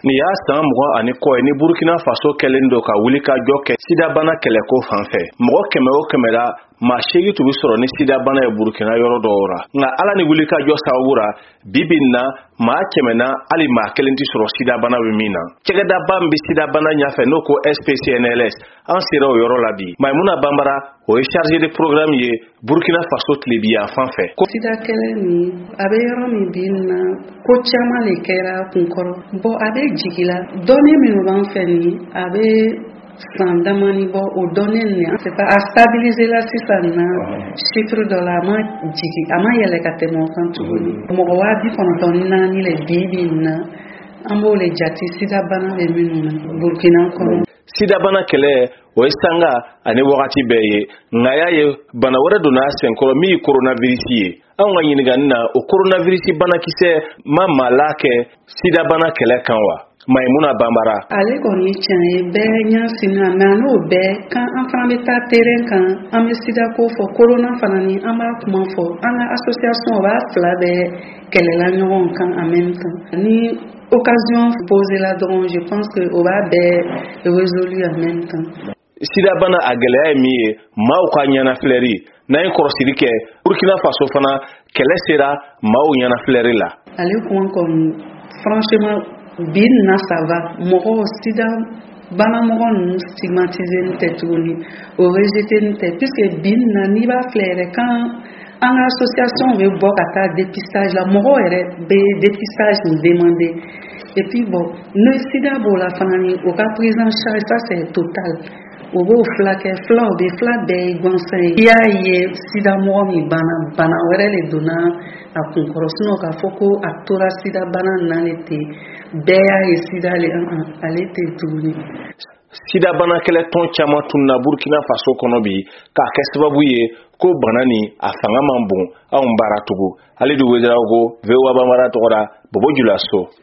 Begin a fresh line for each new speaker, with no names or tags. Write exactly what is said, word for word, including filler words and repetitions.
Ni y'a san mugan ani kɔ ni Burkina Faso kɛlen do ka wuli ka jɔ kɛ sida bana kɛlɛko fanfɛ. Mɔgɔ kɛmɛ o kɛmɛ la maa seegin tun bɛ sɔrɔ ni sida bana ye Burkina yɔrɔ dɔw ra. Nka ala ni wuli ka jɔ sababu ra bibi na maa kɛmɛ na hali maa kelen tɛ sɔrɔ sida bana bɛ min na. Cɛkɛdaba min bɛ sida bana ɲɛfɛ n'o ko S P C N L S an sera o yɔrɔ la bi. Maimuna Bambara o ye chargé de programme ye Burkina Faso tilebiya fan fɛ.
Sida kɛlɛ ni a bɛ yɔrɔ min bi na ko caman le kɛra kun kɔrɔ. Bon a bɛ jigi la dɔnni minnu b'an fɛ ni a bɛ san damani bɔ o dɔnni ni c'est pas a stabiliser la sisan na chiffre dɔ la a ma jigi a ma yɛlɛ ka tɛmɛ o kan tuguni. Mɔgɔ waa bi kɔnɔntɔn ni naani le bi bi na an b'o le jate sida bana bɛ minnu na Burkina kɔnɔ.
Sida bana kɛlɛ o ye sanga ani wagati bɛɛ ye nka y'a ye bana wɛrɛ donna a senkɔrɔ min ye coronavirus ye. Anw ka ɲininkali na o coronavirus banakisɛ ma maala kɛ sida bana kɛlɛ kan wa? Maimuna Bambara.
Ale kɔni ye tiɲɛ ye bɛɛ ɲɛsina mɛ n'o bɛɛ kan an fana bɛ taa terrain kan an bɛ sida ko fɔ corona fana ni an b'a kuma fɔ an ka association o b'a fila bɛɛ kɛlɛla ɲɔgɔn kan en même temps ni occasion posée la dɔrɔn je pense que o b'a bɛɛ résolu en même temps.
Sida bana a gɛlɛya ye min ye maaw ka ɲɛnafilɛri n'an ye kɔrɔsiri kɛ Burkina Faso fana kɛlɛ sera maaw ɲɛnafilɛri la.
Ale kuma kɔni franchement bin na ça va mɔgɔ sida bana mɔgɔ ninnu stigmatiser tɛ tuguni o rejeter tɛ puisque bin na n'i b'a filɛ yɛrɛ kan an ka association bɛ bɔ ka taa dépistage la mɔgɔ yɛrɛ bɛ dépistage nous demander et puis bon ne sida b'o la fana ni o ka prise en charge ça c'est total o b'o fila kɛ fila o bɛ fila bɛɛ ye gansan ye i y'a ye sida mɔgɔ min bana bana wɛrɛ le donna a kun kɔrɔ sinon k'a fɔ ko a tora sida bana na le tɛ bɛɛ y'a ye sida le ale tɛ tuguni.
Sida bana kɛlɛ tɔn caman tunna Burkina Faso kɔnɔ bi k'a kɛ sababu ye ko bana ni a fanga man bon anw baara tugu. Ale de wezeraw ko V O A Bambara tɔgɔ la Bobo Julaso.